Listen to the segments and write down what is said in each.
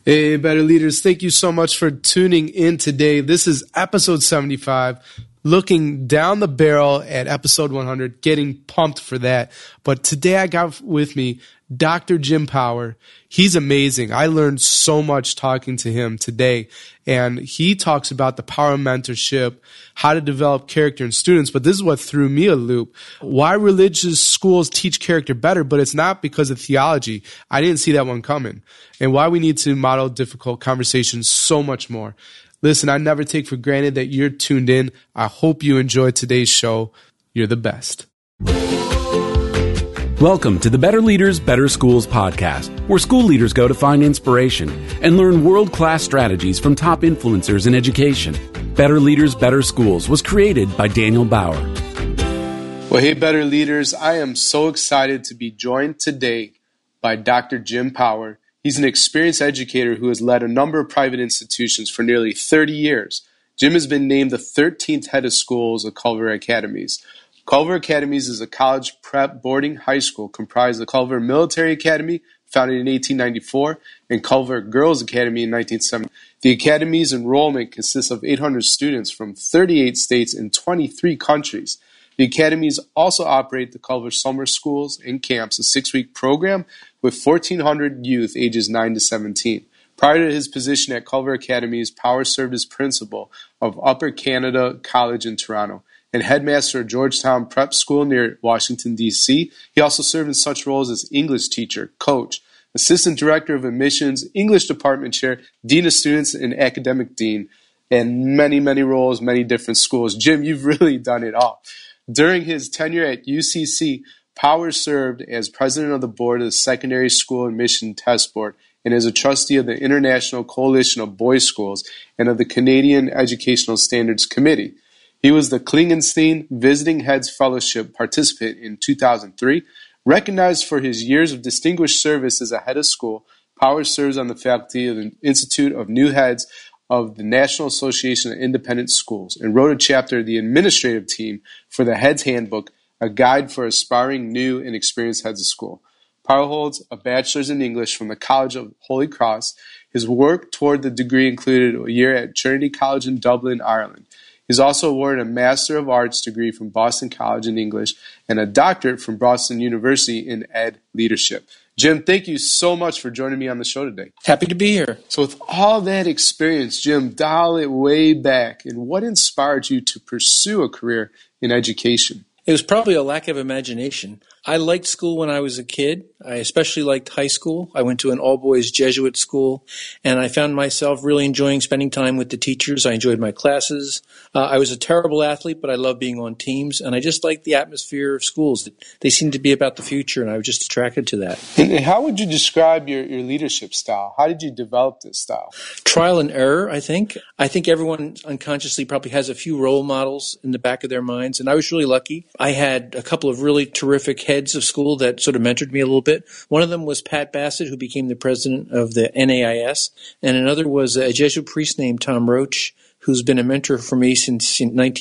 Hey, Better Leaders, thank you so much for tuning in today. This is episode 75, looking down the barrel at episode 100, getting pumped for that. But today I got with me Dr. Jim Power. He's amazing. I learned so much talking to him today, and he talks about the power of mentorship, how to develop character in students, but this is what threw me a loop. Why religious schools teach character better, but it's not because of theology. I didn't see that one coming. And why we need to model difficult conversations, so much more. Listen, I never take for granted that you're tuned in. I hope you enjoyed today's show. You're the best. Welcome to the Better Leaders, Better Schools podcast, where school leaders go to find inspiration and learn world-class strategies from top influencers in education. Better Leaders, Better Schools was created by Daniel Bauer. Well, hey, Better Leaders, I am so excited to be joined today by Dr. Jim Power. He's an experienced educator who has led a number of private institutions for nearly 30 years. Jim has been named the 13th head of schools of Culver Academies. Culver Academies is a college prep boarding high school comprised of Culver Military Academy, founded in 1894, and Culver Girls Academy in 1970. The Academy's enrollment consists of 800 students from 38 states and 23 countries. The Academies also operate the Culver Summer Schools and Camps, a 6-week program with 1,400 youth ages 9 to 17. Prior to his position at Culver Academies, Power served as principal of Upper Canada College in Toronto and headmaster of Georgetown Prep School near Washington, D.C. He also served in such roles as English teacher, coach, assistant director of admissions, English department chair, dean of students, and academic dean, and many, many roles, many different schools. Jim, you've really done it all. During his tenure at UCC, Power served as president of the board of the Secondary School Admission Test Board and as a trustee of the International Coalition of Boys' Schools and of the Canadian Educational Standards Committee. He was the Klingenstein Visiting Heads Fellowship participant in 2003. Recognized for his years of distinguished service as a head of school, Power serves on the faculty of the Institute of New Heads of the National Association of Independent Schools and wrote a chapter of the administrative team for the Heads Handbook, a guide for aspiring new and experienced heads of school. Power holds a bachelor's in English from the College of Holy Cross. His work toward the degree included a year at Trinity College in Dublin, Ireland. He's also awarded a Master of Arts degree from Boston College in English and a doctorate from Boston University in Ed Leadership. Jim, thank you so much for joining me on the show today. Happy to be here. So with all that experience, Jim, dial it way back. And what inspired you to pursue a career in education? It was probably a lack of imagination. I liked school when I was a kid. I especially liked high school. I went to an all-boys Jesuit school, and I found myself really enjoying spending time with the teachers. I enjoyed my classes. I was a terrible athlete, but I loved being on teams, and I just liked the atmosphere of schools. They seemed to be about the future, and I was just attracted to that. And how would you describe your leadership style? How did you develop this style? Trial and error, I think. I think everyone unconsciously probably has a few role models in the back of their minds, and I was really lucky. I had a couple of really terrific heads of school that sort of mentored me a little bit. One of them was Pat Bassett, who became the president of the NAIS, and another was a Jesuit priest named Tom Roach, who's been a mentor for me since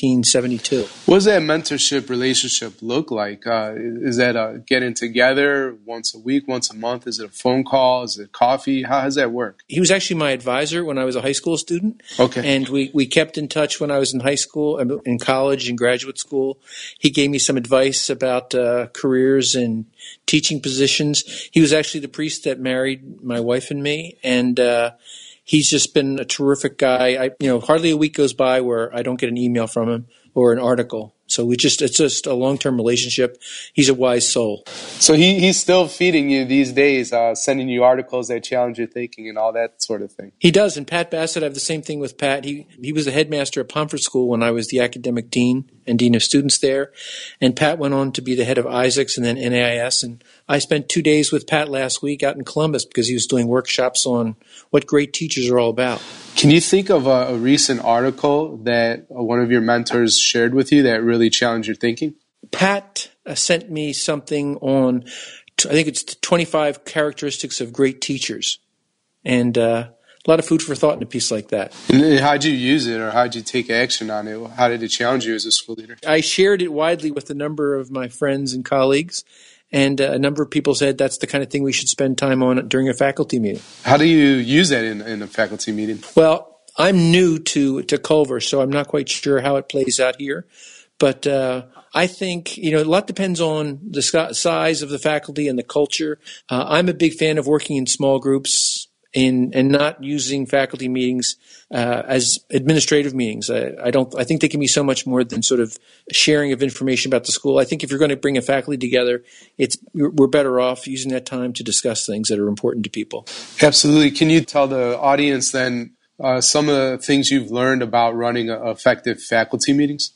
1972. What does that mentorship relationship look like? Is that a getting together once a week, once a month? Is it a phone call? Is it coffee? How does that work? He was actually my advisor when I was a high school student. Okay. And we kept in touch when I was in high school, in college, and graduate school. He gave me some advice about careers and teaching positions. He was actually the priest that married my wife and me, and he's just been a terrific guy. Hardly a week goes by where I don't get an email from him or an article. So it's just a long-term relationship. He's a wise soul. So he's still feeding you these days, sending you articles that challenge your thinking and all that sort of thing. He does. And Pat Bassett, I have the same thing with Pat. He was the headmaster at Pomfret School when I was the academic dean and dean of students there. And Pat went on to be the head of Isaacs and then NAIS. And I spent 2 days with Pat last week out in Columbus because he was doing workshops on what great teachers are all about. Can you think of a recent article that one of your mentors shared with you that really challenged your thinking? Pat sent me something on, I think it's 25 characteristics of great teachers. And a lot of food for thought in a piece like that. And how'd you use it, or how'd you take action on it? How did it challenge you as a school leader? I shared it widely with a number of my friends and colleagues, And a number of people said that's the kind of thing we should spend time on during a faculty meeting. How do you use that in a faculty meeting? Well, I'm new to Culver, so I'm not quite sure how it plays out here. But I think, a lot depends on the size of the faculty and the culture. I'm a big fan of working in small groups and not using faculty meetings as administrative meetings. I think they can be so much more than sort of sharing of information about the school. I think if you're going to bring a faculty together, we're better off using that time to discuss things that are important to people. Absolutely. Can you tell the audience then some of the things you've learned about running effective faculty meetings?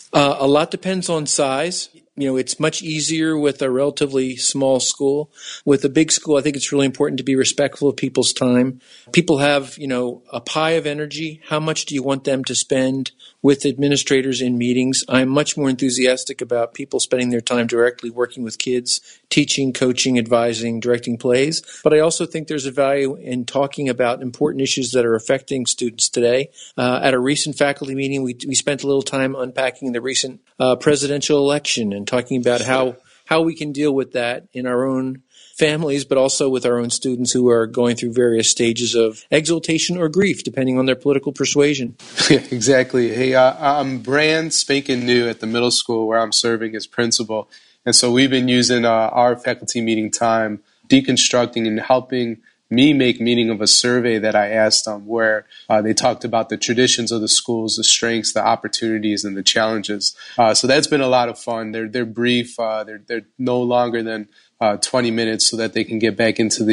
A lot depends on size. It's much easier with a relatively small school. With a big school, I think it's really important to be respectful of people's time. People have, a pie of energy. How much do you want them to spend with administrators in meetings? I'm much more enthusiastic about people spending their time directly working with kids, teaching, coaching, advising, directing plays. But I also think there's a value in talking about important issues that are affecting students today. At a recent faculty meeting, we spent a little time unpacking the recent presidential election and talking about how we can deal with that in our own families, but also with our own students who are going through various stages of exaltation or grief, depending on their political persuasion. Yeah, exactly. Hey, I'm brand spanking new at the middle school where I'm serving as principal. And so we've been using our faculty meeting time, deconstructing and helping me make meaning of a survey that I asked them where they talked about the traditions of the schools, the strengths, the opportunities, and the challenges. So that's been a lot of fun. They're brief. They're no longer than 20 minutes so that they can get back into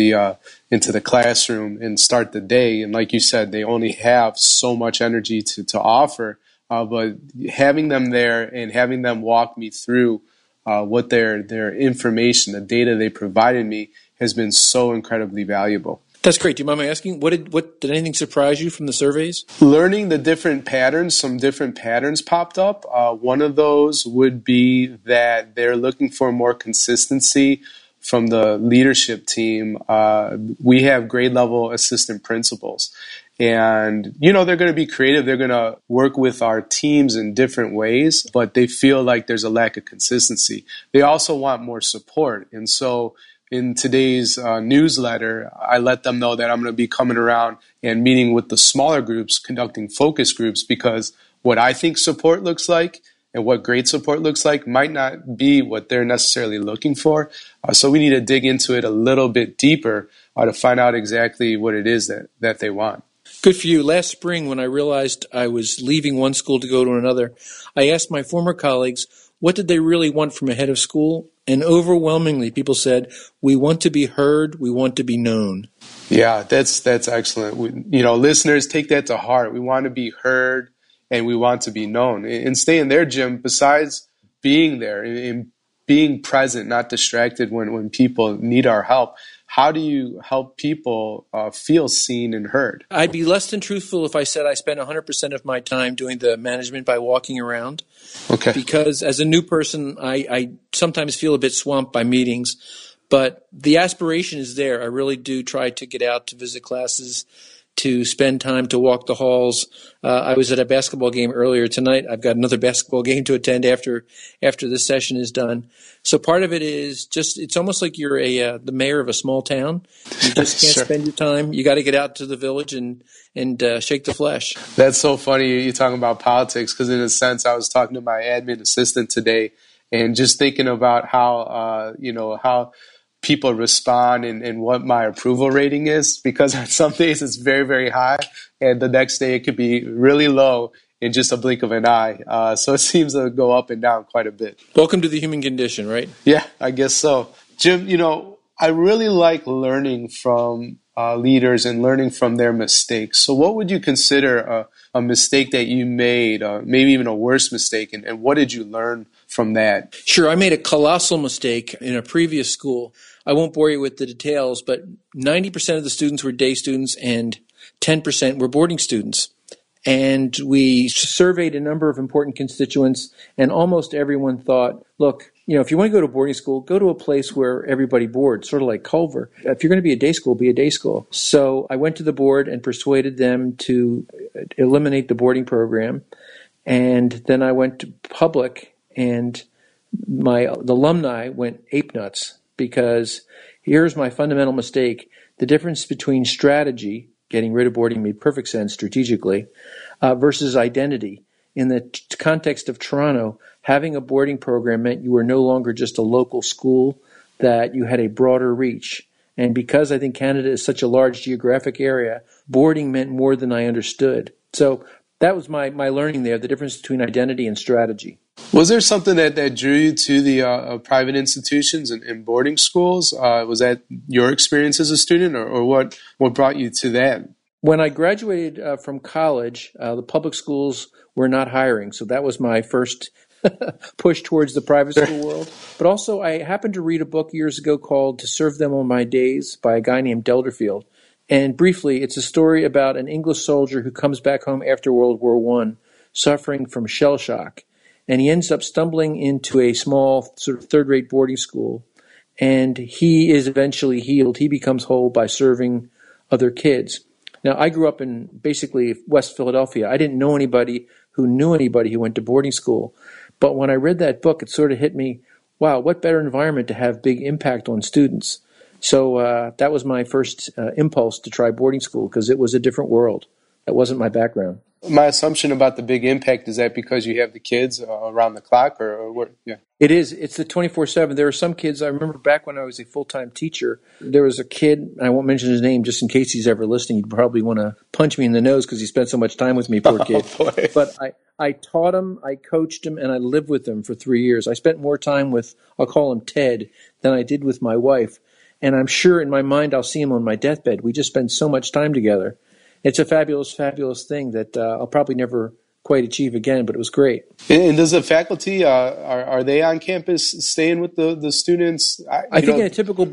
the classroom and start the day. And like you said, they only have so much energy to offer. But having them there and having them walk me through what their information, the data they provided me, has been so incredibly valuable. That's great. Do you mind me asking, what did anything surprise you from the surveys? Learning the different patterns, some different patterns popped up. One of those would be that they're looking for more consistency from the leadership team. We have grade level assistant principals. And, they're going to be creative. They're going to work with our teams in different ways, but they feel like there's a lack of consistency. They also want more support. And so in today's newsletter, I let them know that I'm going to be coming around and meeting with the smaller groups, conducting focus groups, because what I think support looks like and what great support looks like might not be what they're necessarily looking for. So we need to dig into it a little bit deeper to find out exactly what it is that they want. Good for you. Last spring, when I realized I was leaving one school to go to another, I asked my former colleagues, what did they really want from a head of school? And overwhelmingly, people said, we want to be heard, we want to be known. Yeah, that's excellent. Listeners, take that to heart. We want to be heard and we want to be known. And staying there, Jim, besides being there and being present, not distracted when people need our help, how do you help people feel seen and heard? I'd be less than truthful if I said I spent 100% of my time doing the management by walking around. Okay. Because as a new person, I sometimes feel a bit swamped by meetings. But the aspiration is there. I really do try to get out to visit classes, to spend time to walk the halls. I was at a basketball game earlier tonight. I've got another basketball game to attend after this session is done. So part of it is just, it's almost like you're the mayor of a small town. You just can't Sure. spend your time. You got to get out to the village and shake the flesh. That's so funny you're talking about politics, because in a sense I was talking to my admin assistant today and just thinking about how people respond and what my approval rating is, because on some days it's very, very high and the next day it could be really low in just a blink of an eye. So it seems to go up and down quite a bit. Welcome to the human condition, right? Yeah, I guess so. Jim, I really like learning from leaders and learning from their mistakes. So what would you consider a mistake that you made, maybe even a worse mistake, and what did you learn from that? Sure, I made a colossal mistake in a previous school. I won't bore you with the details, but 90% of the students were day students and 10% were boarding students. And we surveyed a number of important constituents, and almost everyone thought, look, if you want to go to boarding school, go to a place where everybody boards, sort of like Culver. If you're going to be a day school, be a day school. So I went to the board and persuaded them to eliminate the boarding program. And then I went to public and the alumni went ape nuts because here's my fundamental mistake. The difference between strategy, getting rid of boarding made perfect sense strategically, versus identity. In the context of Toronto, having a boarding program meant you were no longer just a local school, that you had a broader reach. And because I think Canada is such a large geographic area, boarding meant more than I understood. So that was my learning there, the difference between identity and strategy. Was there something that drew you to the private institutions and boarding schools? Was that your experience as a student, or what brought you to that? When I graduated from college, the public schools were not hiring, so that was my first push towards the private school world. But also, I happened to read a book years ago called To Serve Them All My Days by a guy named Delderfield. And briefly, it's a story about an English soldier who comes back home after World War I, suffering from shell shock. And he ends up stumbling into a small sort of third-rate boarding school. And he is eventually healed. He becomes whole by serving other kids. Now, I grew up in basically West Philadelphia. I didn't know anybody who went to boarding school. But when I read that book, it sort of hit me, wow, what better environment to have big impact on students. So that was my first impulse to try boarding school because it was a different world. That wasn't my background. My assumption about the big impact is that because you have the kids around the clock, or what? Yeah. It is. It's the 24/7. There are some kids, I remember back when I was a full-time teacher, there was a kid, I won't mention his name just in case he's ever listening. He'd probably want to punch me in the nose because he spent so much time with me, poor kid. Oh, boy. But I taught him, I coached him, and I lived with him for 3 years. I spent more time with, I'll call him Ted, than I did with my wife. And I'm sure in my mind I'll see him on my deathbed. We just spent so much time together. It's a fabulous, fabulous thing that I'll probably never quite achieve again, but it was great. And does the faculty, are they on campus staying with the students? I think in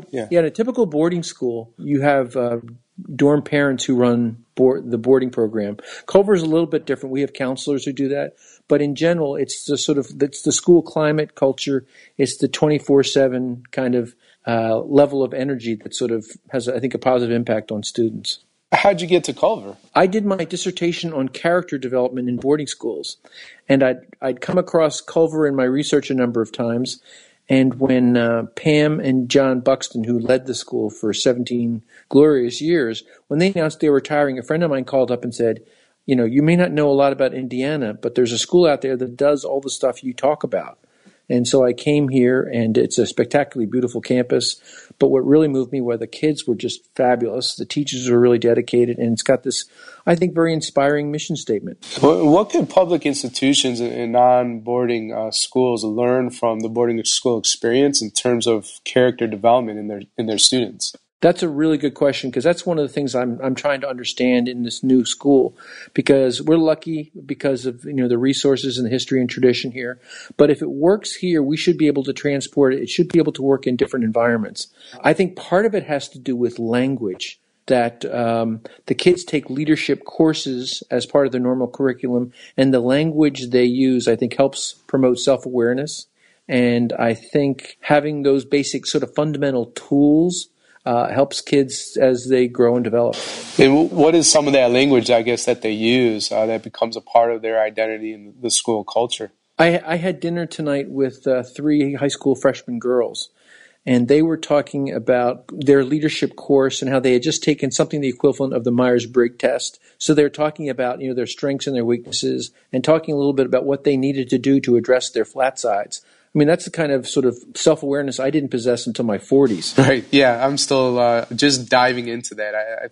a typical boarding school, you have dorm parents who run the boarding program. Culver's a little bit different. We have counselors who do that. But in general, it's the school climate culture. It's the 24/7 kind of level of energy that sort of has, I think, a positive impact on students. How'd you get to Culver? I did my dissertation on character development in boarding schools, and I'd come across Culver in my research a number of times. And when Pam and John Buxton, who led the school for 17 glorious years, when they announced they were retiring, a friend of mine called up and said, you know, you may not know a lot about Indiana, but there's a school out there that does all the stuff you talk about. And so I came here, and it's a spectacularly beautiful campus. But what really moved me were the kids were just fabulous. The teachers were really dedicated, and it's got this, I think, very inspiring mission statement. What can public institutions and non-boarding schools learn from the boarding school experience in terms of character development in their students? That's a really good question because that's one of the things I'm trying to understand in this new school, because we're lucky because of the resources and the history and tradition here. But if it works here, we should be able to transport it. It should be able to work in different environments. I think part of it has to do with language, that the kids take leadership courses as part of their normal curriculum, and the language they use, I think, helps promote self-awareness. And I think having those basic sort of fundamental tools helps kids as they grow and develop. And what is some of that language, I guess, that they use that becomes a part of their identity in the school culture? I had dinner tonight with 3 high school freshman girls, and they were talking about their leadership course and how they had just taken something the equivalent of the Myers-Briggs test. So they're talking about their strengths and their weaknesses, and talking a little bit about what they needed to do to address their flat sides. I mean, that's the kind of sort of self-awareness I didn't possess until my 40s. Right. Yeah, I'm still just diving into that.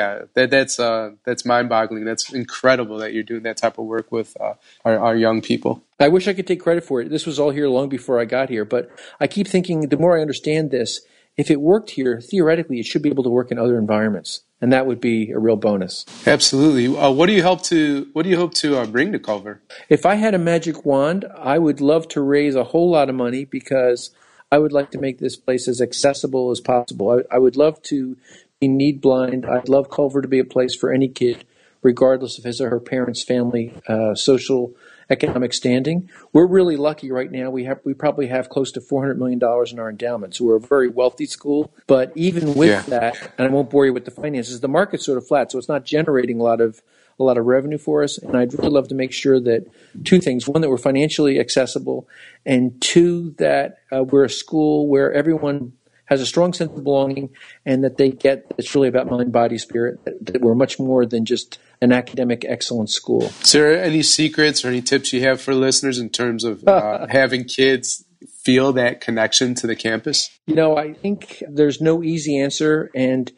That's mind-boggling. That's incredible that you're doing that type of work with our young people. I wish I could take credit for it. This was all here long before I got here, but I keep thinking the more I understand this, if it worked here, theoretically, it should be able to work in other environments, and that would be a real bonus. Absolutely. What do you hope to bring to Culver? If I had a magic wand, I would love to raise a whole lot of money because I would like to make this place as accessible as possible. I would love to be need blind. I'd love Culver to be a place for any kid, regardless of his or her parents' family, social economic standing. We're really lucky right now. We probably have close to $400 million in our endowment. So we're a very wealthy school. But even with that, and I won't bore you with the finances, the market's sort of flat. So it's not generating a lot of revenue for us. And I'd really love to make sure that two things: one, that we're financially accessible, and two, that we're a school where everyone has a strong sense of belonging, and that they get it's really about mind, body, spirit, that we're much more than just an academic excellence school. Is there any secrets or any tips you have for listeners in terms of having kids feel that connection to the campus? I think there's no easy answer, and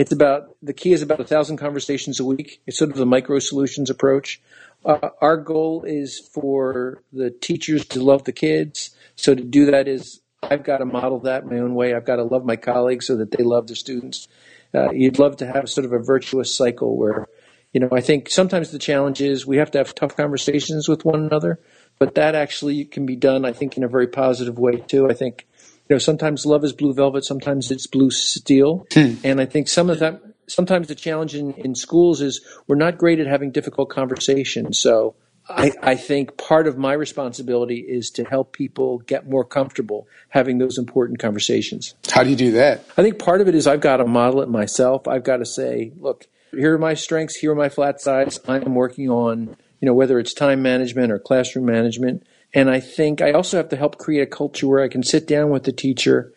the key is about 1,000 conversations a week. It's sort of the micro solutions approach. Our goal is for the teachers to love the kids. So to do that is I've got to model that my own way. I've got to love my colleagues so that they love their students. You'd love to have sort of a virtuous cycle where, I think sometimes the challenge is we have to have tough conversations with one another, but that actually can be done, I think, in a very positive way too. I think, sometimes love is blue velvet, sometimes it's blue steel. And I think sometimes the challenge in schools is we're not great at having difficult conversations. So I think part of my responsibility is to help people get more comfortable having those important conversations. How do you do that? I think part of it is I've got to model it myself. I've got to say, look, here are my strengths, here are my flat sides. I'm working on, whether it's time management or classroom management. And I think I also have to help create a culture where I can sit down with the teacher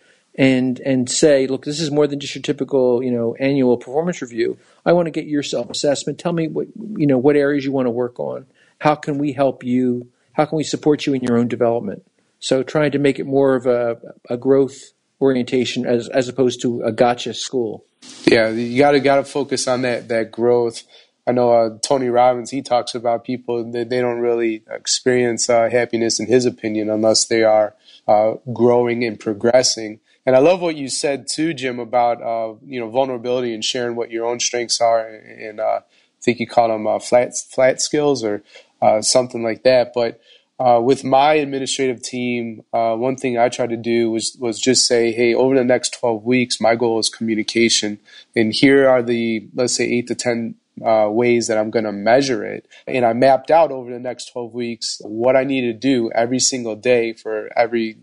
and say, look, this is more than just your typical, annual performance review. I want to get your self-assessment. Tell me what areas you want to work on. How can we help you? How can we support you in your own development? So trying to make it more of a growth orientation as opposed to a gotcha school. Yeah, you gotta focus on that growth. I know Tony Robbins, he talks about people that they don't really experience happiness, in his opinion, unless they are growing and progressing. And I love what you said too, Jim, about vulnerability and sharing what your own strengths are. And I think you call them flat skills or something like that. But with my administrative team, one thing I tried to do was just say, hey, over the next 12 weeks, my goal is communication. And here are the, let's say, 8 to 10 ways that I'm going to measure it. And I mapped out over the next 12 weeks what I need to do every single day for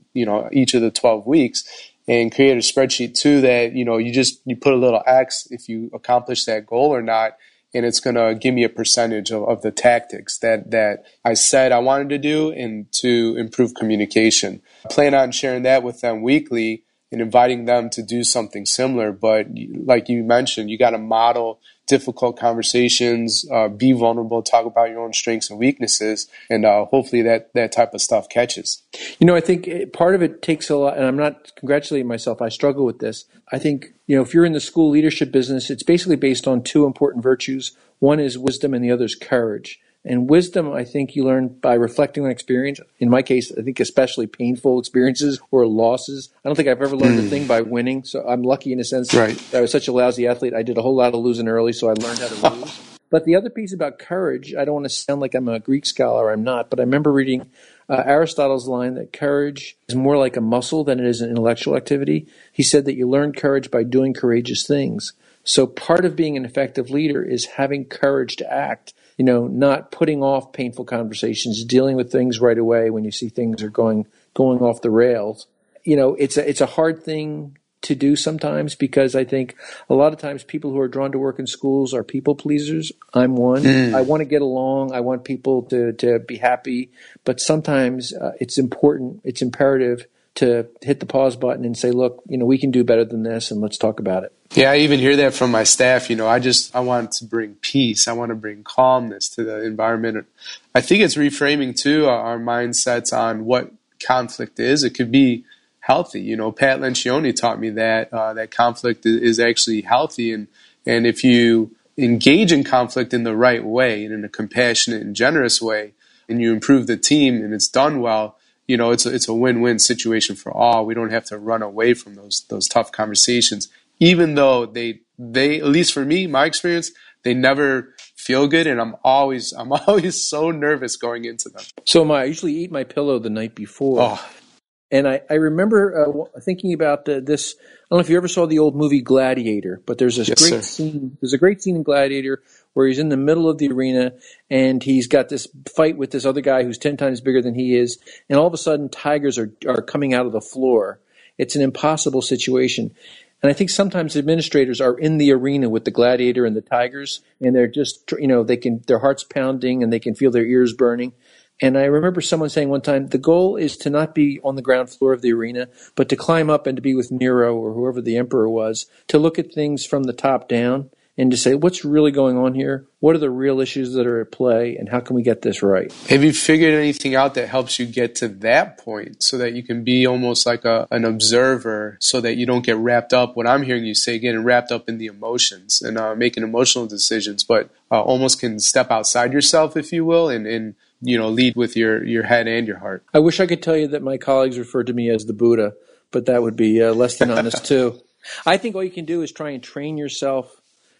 each of the 12 weeks, and create a spreadsheet too that, you put a little X if you accomplish that goal or not. And it's going to give me a percentage of the tactics that I said I wanted to do and to improve communication. I plan on sharing that with them weekly and inviting them to do something similar. But like you mentioned, you got to model difficult conversations, be vulnerable, talk about your own strengths and weaknesses, and hopefully that type of stuff catches. I think part of it takes a lot, and I'm not congratulating myself, I struggle with this. I think, if you're in the school leadership business, it's basically based on two important virtues. One is wisdom and the other is courage. And wisdom, I think you learn by reflecting on experience. In my case, I think especially painful experiences or losses. I don't think I've ever learned a thing by winning. So I'm lucky in a sense that I was such a lousy athlete. I did a whole lot of losing early, so I learned how to lose. But the other piece about courage, I don't want to sound like I'm a Greek scholar. I'm not. But I remember reading Aristotle's line that courage is more like a muscle than it is an intellectual activity. He said that you learn courage by doing courageous things. So part of being an effective leader is having courage to act. Not putting off painful conversations, dealing with things right away when you see things are going off the rails. It's a hard thing to do sometimes, because I think a lot of times people who are drawn to work in schools are people pleasers. I'm one. I want to get along. I want people to be happy. But sometimes it's imperative to hit the pause button and say, look, we can do better than this, and let's talk about it. Yeah, I even hear that from my staff. I want to bring peace. I want to bring calmness to the environment. I think it's reframing too our mindsets on what conflict is. It could be healthy. Pat Lencioni taught me that that conflict is actually healthy, and if you engage in conflict in the right way and in a compassionate and generous way, and you improve the team and it's done well, it's a win-win situation for all. We don't have to run away from those tough conversations, even though they at least for me, my experience, they never feel good, and I'm always so nervous going into them. So am I. I usually eat my pillow the night before. Oh. And I remember thinking about this. I don't know if you ever saw the old movie Gladiator, but there's this great scene. There's a great scene in Gladiator where he's in the middle of the arena and he's got this fight with this other guy who's 10 times bigger than he is, and all of a sudden tigers are coming out of the floor. It's an impossible situation. And I think sometimes administrators are in the arena with the gladiator and the tigers, and they're just, their heart's pounding and they can feel their ears burning. And I remember someone saying one time, the goal is to not be on the ground floor of the arena, but to climb up and to be with Nero or whoever the emperor was, to look at things from the top down and to say, what's really going on here? What are the real issues that are at play, and how can we get this right? Have you figured anything out that helps you get to that point so that you can be almost like an observer so that you don't get wrapped up, what I'm hearing you say, getting wrapped up in the emotions and making emotional decisions, but almost can step outside yourself, if you will, and lead with your head and your heart? I wish I could tell you that my colleagues referred to me as the Buddha, but that would be less than honest too. I think all you can do is try and train yourself.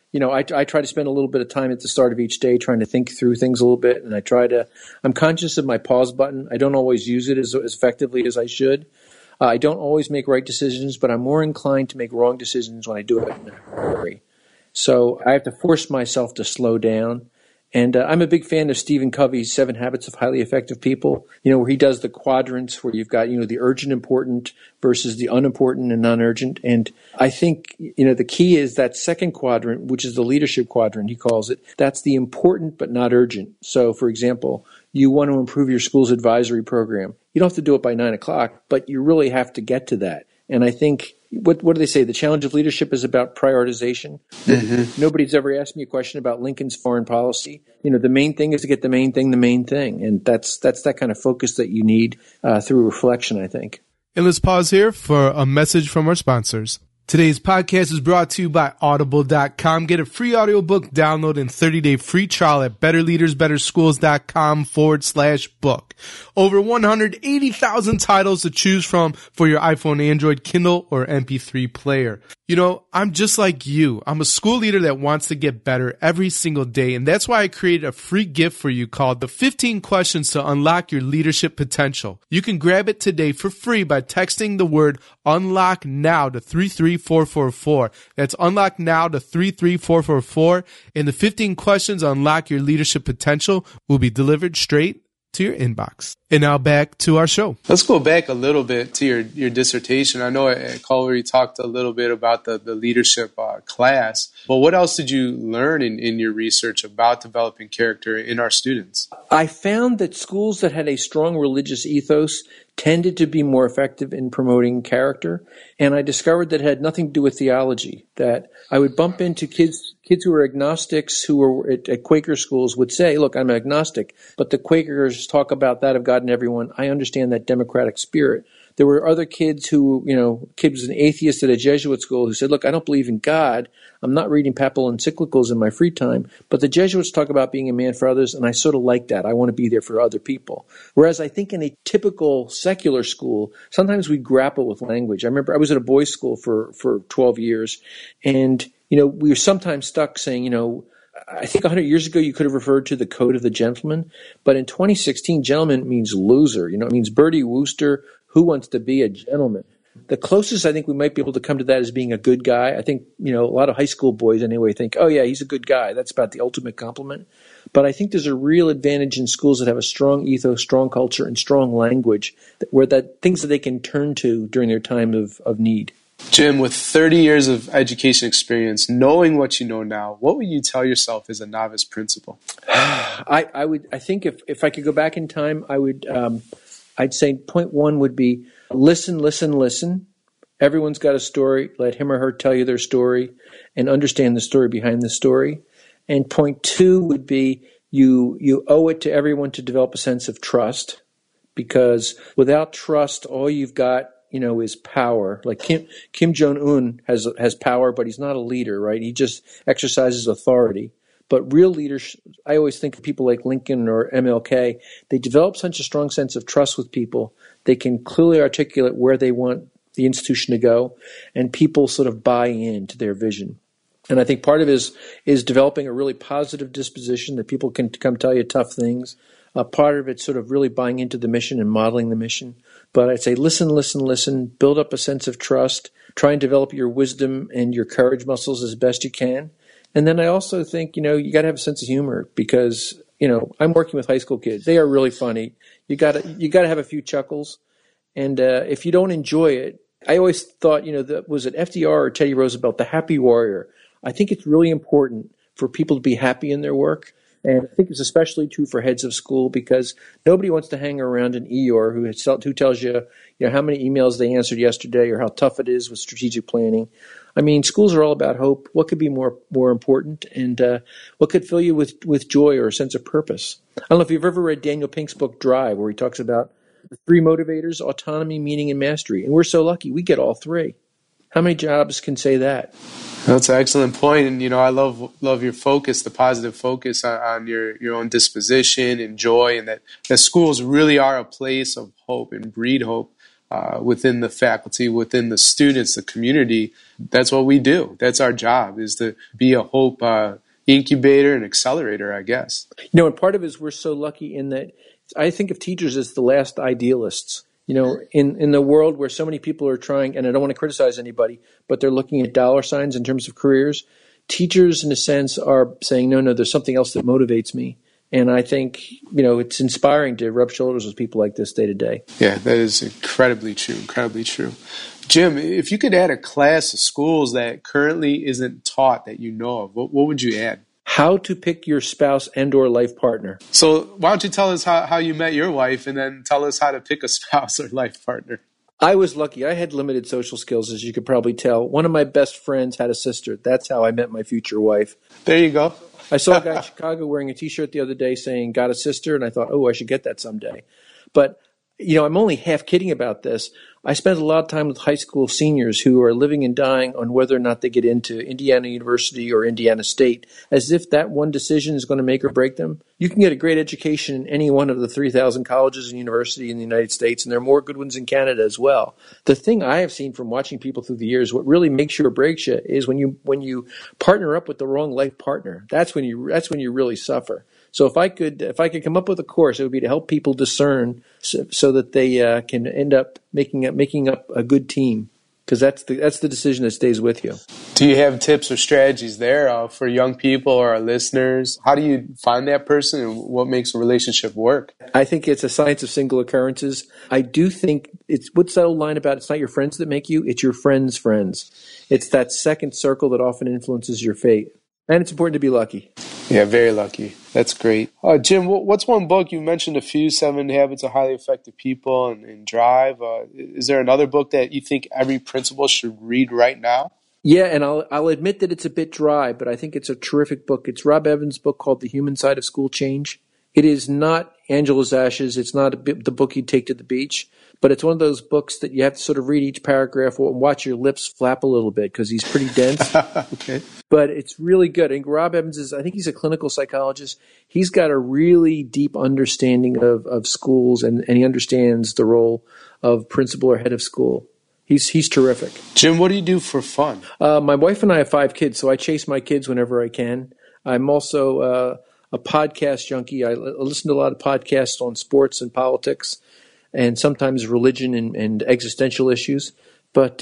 I try to spend a little bit of time at the start of each day trying to think through things a little bit, and I'm conscious of my pause button. I don't always use it as effectively as I should. I don't always make right decisions, but I'm more inclined to make wrong decisions when I do it in a hurry. So I have to force myself to slow down. And I'm a big fan of Stephen Covey's 7 Habits of Highly Effective People, where he does the quadrants where you've got, the urgent important versus the unimportant and non-urgent. And I think, the key is that second quadrant, which is the leadership quadrant, he calls it, that's the important but not urgent. So, for example, you want to improve your school's advisory program. You don't have to do it by 9 o'clock, but you really have to get to that. And I think, what do they say? The challenge of leadership is about prioritization. Mm-hmm. Nobody's ever asked me a question about Lincoln's foreign policy. The main thing is to get the main thing. And that's that kind of focus that you need through reflection, I think. And let's pause here for a message from our sponsors. Today's podcast is brought to you by Audible.com. Get a free audiobook download and 30-day free trial at betterleadersbetterschools.com/book. Over 180,000 titles to choose from for your iPhone, Android, Kindle, or MP3 player. I'm just like you. I'm a school leader that wants to get better every single day, and that's why I created a free gift for you called the 15 Questions to Unlock Your Leadership Potential. You can grab it today for free by texting the word UNLOCK NOW to 33444. That's UNLOCK NOW to 33444, and the 15 questions to unlock your leadership potential will be delivered straight to your inbox. And now back to our show. Let's go back a little bit to your dissertation. I know at Culver you talked a little bit about the leadership class, but what else did you learn in your research about developing character in our students? I found that schools that had a strong religious ethos tended to be more effective in promoting character, and I discovered that it had nothing to do with theology, that I would bump into kids who were agnostics who were at Quaker schools would say, look, I'm agnostic, but the Quakers talk about that of God and everyone. I understand that democratic spirit. There were other kids who, kids an atheist at a Jesuit school who said, look, I don't believe in God. I'm not reading papal encyclicals in my free time, but the Jesuits talk about being a man for others, and I sort of like that. I want to be there for other people. Whereas I think in a typical secular school, sometimes we grapple with language. I remember I was at a boys' school for 12 years, and, we were sometimes stuck saying, I think 100 years ago you could have referred to the code of the gentleman, but in 2016, gentleman means loser. It means Bertie Wooster, who wants to be a gentleman. The closest I think we might be able to come to that is being a good guy. I think, a lot of high school boys anyway think, oh yeah, he's a good guy. That's about the ultimate compliment. But I think there's a real advantage in schools that have a strong ethos, strong culture, and strong language, where things that they can turn to during their time of need. Jim, with 30 years of education experience, knowing what you know now, what would you tell yourself as a novice principal? I think if I could go back in time, I'd say point one would be listen. Everyone's got a story. Let him or her tell you their story and understand the story behind the story. And point two would be you owe it to everyone to develop a sense of trust, because without trust, all you've got is power. Like Kim Jong-un has power, but he's not a leader, right? He just exercises authority. But real leaders, I always think of people like Lincoln or MLK, they develop such a strong sense of trust with people. They can clearly articulate where they want the institution to go, and people sort of buy into their vision. And I think part of it is developing a really positive disposition that people can come tell you tough things. Part of it's sort of really buying into the mission and modeling the mission. But I'd say listen, listen, listen, build up a sense of trust, try and develop your wisdom and your courage muscles as best you can. And then I also think, you got to have a sense of humor because, I'm working with high school kids. They are really funny. You got to have a few chuckles. And if you don't enjoy it, I always thought, was it FDR or Teddy Roosevelt, the happy warrior? I think it's really important for people to be happy in their work. And I think it's especially true for heads of school because nobody wants to hang around an Eeyore who tells you, how many emails they answered yesterday or how tough it is with strategic planning. I mean, schools are all about hope. What could be more important, and what could fill you with joy or a sense of purpose? I don't know if you've ever read Daniel Pink's book Drive, where he talks about the three motivators: autonomy, meaning, and mastery. And we're so lucky we get all three. How many jobs can say that? That's an excellent point, and I love your focus, the positive focus on your own disposition and joy, and that schools really are a place of hope and breed hope within the faculty, within the students, the community. That's what we do. That's our job, is to be a hope incubator and accelerator, I guess. And part of it is we're so lucky in that I think of teachers as the last idealists. In the world where so many people are trying, and I don't want to criticize anybody, but they're looking at dollar signs in terms of careers, teachers, in a sense, are saying, no, there's something else that motivates me. And I think, it's inspiring to rub shoulders with people like this day to day. Yeah, that is incredibly true, incredibly true. Jim, if you could add a class of schools that currently isn't taught that you know of, what would you add? How to pick your spouse and or life partner. So why don't you tell us how you met your wife and then tell us how to pick a spouse or life partner? I was lucky. I had limited social skills, as you could probably tell. One of my best friends had a sister. That's how I met my future wife. There you go. I saw a guy in Chicago wearing a T-shirt the other day saying, got a sister, and I thought, I should get that someday. But, I'm only half kidding about this. I spent a lot of time with high school seniors who are living and dying on whether or not they get into Indiana University or Indiana State, as if that one decision is going to make or break them. You can get a great education in any one of the 3,000 colleges and universities in the United States, and there are more good ones in Canada as well. The thing I have seen from watching people through the years, what really makes you or breaks you is when you partner up with the wrong life partner. That's when you really suffer. So if I could come up with a course, it would be to help people discern so that they can end up making up a good team, because that's the decision that stays with you. Do you have tips or strategies there for young people or our listeners? How do you find that person, and what makes a relationship work? I think it's a science of single occurrences. I do think what's that old line about? It's not your friends that make you; it's your friends' friends. It's that second circle that often influences your fate. And it's important to be lucky. Yeah, very lucky. That's great. Jim, what's one book? You mentioned a few, 7 Habits of Highly Effective People and Drive. Is there another book that you think every principal should read right now? Yeah, and I'll admit that it's a bit dry, but I think it's a terrific book. It's Rob Evans' book called The Human Side of School Change. It is not Angela's Ashes. It's not the book you'd take to the beach, but it's one of those books that you have to sort of read each paragraph and watch your lips flap a little bit because he's pretty dense. Okay. But it's really good. And Rob Evans I think he's a clinical psychologist. He's got a really deep understanding of schools, and he understands the role of principal or head of school. He's terrific. Jim, what do you do for fun? My wife and I have 5 kids, so I chase my kids whenever I can. I'm also a podcast junkie. I listen to a lot of podcasts on sports and politics, and sometimes religion and existential issues. But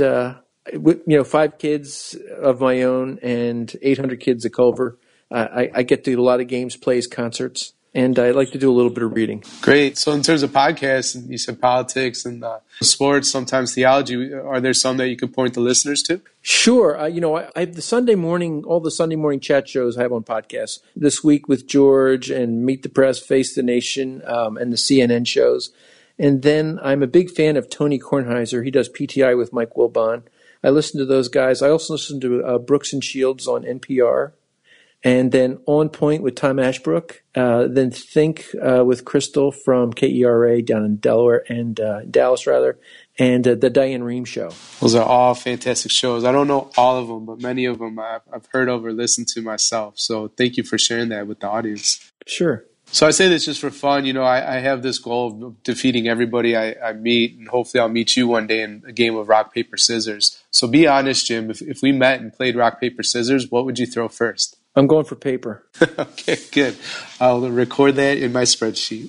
5 kids of my own and 800 kids at Culver. I get to do a lot of games, plays, concerts, and I like to do a little bit of reading. Great. So in terms of podcasts, you said politics and sports, sometimes theology. Are there some that you could point the listeners to? Sure. I have all the Sunday morning chat shows I have on podcasts. This Week with George and Meet the Press, Face the Nation, and the CNN shows. And then I'm a big fan of Tony Kornheiser. He does PTI with Mike Wilbon. I listen to those guys. I also listen to Brooks and Shields on NPR. And then On Point with Tom Ashbrook. Then Think with Crystal from KERA down in Delaware and Dallas, rather. And the Diane Rehm Show. Those are all fantastic shows. I don't know all of them, but many of them I've heard of or listened to myself. So thank you for sharing that with the audience. Sure. So I say this just for fun. I have this goal of defeating everybody I meet, and hopefully I'll meet you one day in a game of rock, paper, scissors. So be honest, Jim. If we met and played rock, paper, scissors, what would you throw first? I'm going for paper. Okay, good. I'll record that in my spreadsheet.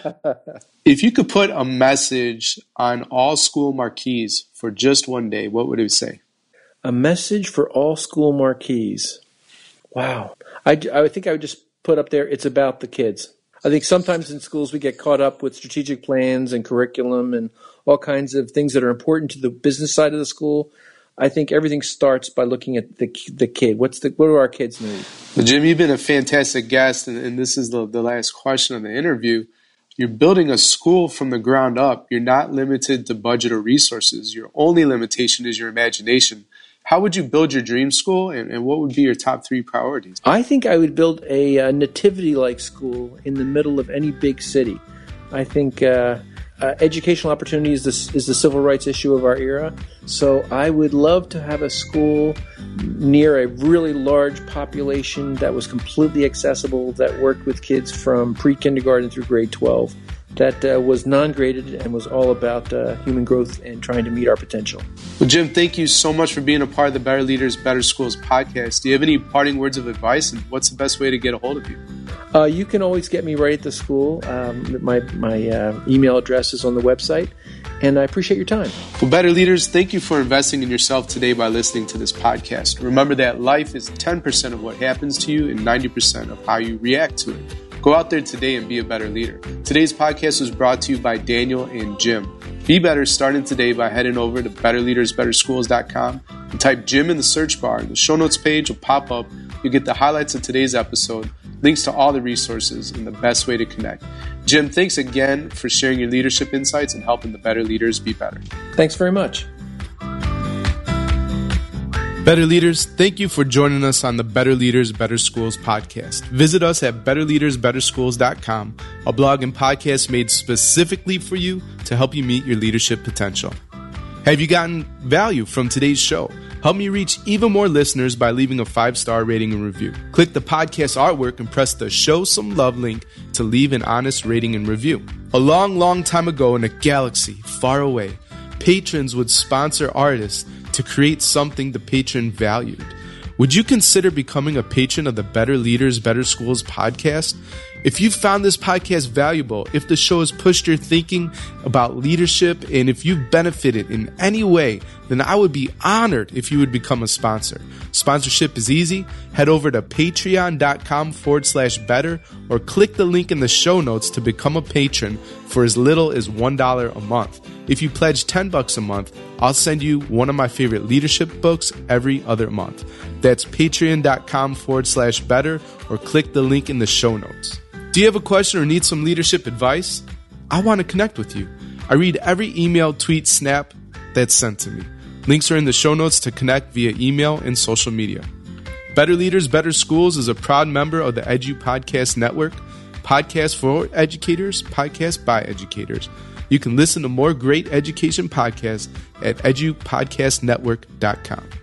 If you could put a message on all school marquees for just one day, what would it say? A message for all school marquees. Wow. I think I would just put up there, it's about the kids. I think sometimes in schools we get caught up with strategic plans and curriculum and all kinds of things that are important to the business side of the school. I think everything starts by looking at the kid. What do our kids need? Well, Jim, you've been a fantastic guest, and this is the last question of the interview. You're building a school from the ground up. You're not limited to budget or resources. Your only limitation is your imagination. How would you build your dream school, and what would be your top 3 priorities? I think I would build a nativity-like school in the middle of any big city. I think educational opportunity is the civil rights issue of our era. So I would love to have a school near a really large population that was completely accessible, that worked with kids from pre-kindergarten through grade 12, that was non-graded and was all about human growth and trying to meet our potential. Well, Jim, thank you so much for being a part of the Better Leaders, Better Schools podcast. Do you have any parting words of advice, and what's the best way to get a hold of you? You can always get me right at the school. My email address is on the website, and I appreciate your time. Well, Better Leaders, thank you for investing in yourself today by listening to this podcast. Remember that life is 10% of what happens to you and 90% of how you react to it. Go out there today and be a better leader. Today's podcast was brought to you by Daniel and Jim. Be better starting today by heading over to betterleadersbetterschools.com and type Jim in the search bar. The show notes page will pop up. You'll get the highlights of today's episode, links to all the resources, and the best way to connect. Jim, thanks again for sharing your leadership insights and helping the better leaders be better. Thanks very much. Better Leaders, thank you for joining us on the Better Leaders, Better Schools podcast. Visit us at betterleadersbetterschools.com, a blog and podcast made specifically for you to help you meet your leadership potential. Have you gotten value from today's show? Help me reach even more listeners by leaving a 5-star rating and review. Click the podcast artwork and press the Show Some Love link to leave an honest rating and review. A long time ago in a galaxy far away, patrons would sponsor artists to create something the patron valued. Would you consider becoming a patron of the Better Leaders, Better Schools podcast? If you found this podcast valuable, if the show has pushed your thinking about leadership, and if you've benefited in any way, then I would be honored if you would become a sponsor. Sponsorship is easy. Head over to patreon.com/better or click the link in the show notes to become a patron for as little as $1 a month. If you pledge $10 a month, I'll send you one of my favorite leadership books every other month. That's patreon.com/better or click the link in the show notes. Do you have a question or need some leadership advice? I want to connect with you. I read every email, tweet, snap that's sent to me. Links are in the show notes to connect via email and social media. Better Leaders, Better Schools is a proud member of the Edu Podcast Network, podcast for educators, podcast by educators. You can listen to more great education podcasts at edupodcastnetwork.com.